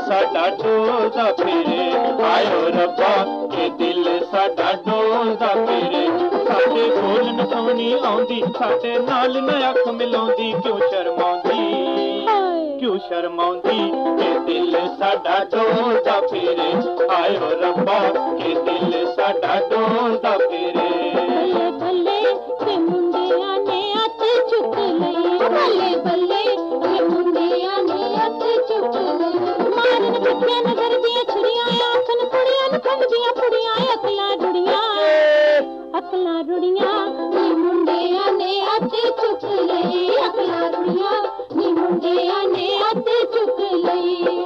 साडा डोलदा फिरे, आयो रब्बा के दिल साडा डोलदा फिरे। साडे बोलन सोहनी आउंदी, साडे नाल न अख मिलाउंदी, क्यों शर्माउंदी, क्यों शर्माउंदी, के दिल साडा डोलदा फिरे, आयो रब्बा के दिल साडा डोलदा फिरे। बल्ले बल्ले ते मुंडियां ने हथ चुक लई, बल्ले बल्ले ते मुंडियां ने हथ चुक लई। मारन पिट्ठियां नजर दियां छुड़ियां, आखन कुड़ियां न खंडियां पुड़ियां, अकलां रुड़ियां, अकलां रुड़ियां, नी मुंडियां ने हथ चुक लई, अकलां रुड़ियां, नी मुंडियां ने हथ चुक लई।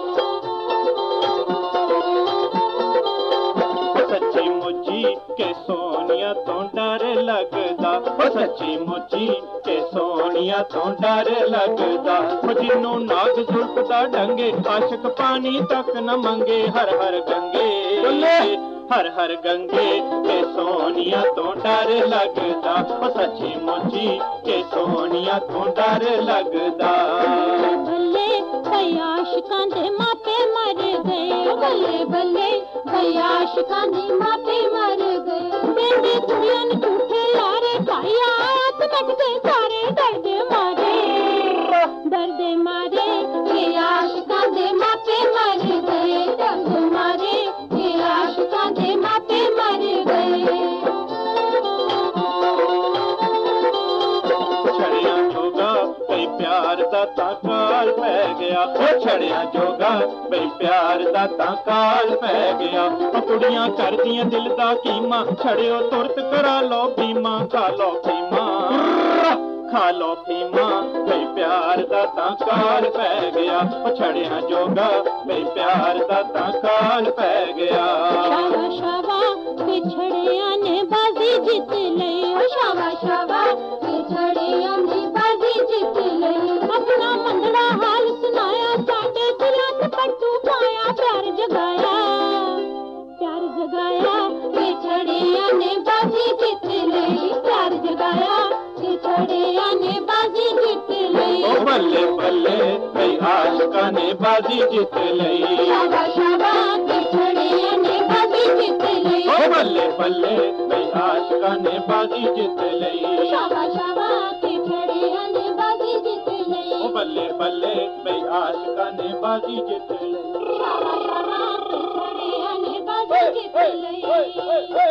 सच्ची मुची के सोनिया तो डर लगदा, सच्ची मुची के सोनिया तो डर लगदा। जिन्नू नाग जुल्फ दा डंगे, आशिक पानी तक न मंगे, हर हर गंगे, हर हर गंगे के सोनिया तो डर लगदा। सच्ची मुची के सोनिया तो डर लगदा। बल्ले भई आशिकां दे मापे मर गए, बल्ले बल्ले भई आशिकां दे मापे मर गए। बेंदी कुड़ियां ने झूठे लारे पाया, तमकदे सारे डरदे मारे, डरदे मारे, के आशिकां दे मापे मर गए, डरदे मारे, के आशिकां दे मापे मर गए। छड़िया जोगा बई प्यार दा तां काल पै गया, छड़िया जोगा बई प्यार दा तां काल पै गया। कुड़ियां करदियां दिल दा कीमा, छड़ियो तुरत करा लो बीमा, खा लो फीमा, खा लो फीमा, बई प्यार दा तां काल पै गया। छड़िया जोगा बई प्यार दा तां काल पै गया। शावा शावा बिछड़िया ने बाजी जीत लई, शावा शावा बिछड़िया ने बाजी जीत लई। अपना मंदड़ा हाल सुनाया, साडे दिलां ते पट्टू पाया, प्यार जगाया, प्यार जगाया, बिछड़िया ने बाजी जीत लई, प्यार जगाया, बिछड़िया ने बाजी जीत लई। ओ बल्ले बल्ले बई आशिकां ने बाजी जीत लई, शावा शावा बिछड़िया ने बाजी जीत लई। ओ बल्ले बल्ले बई आशिकां ने बाजी जीत लई, शावा शावा बिछड़िया ने बाजी जीत लई। ओ बल्ले बल्ले बई आशिकां ने बाजी जीत लई। शावा शावा बिछड़िया ने बाजी जीत लई।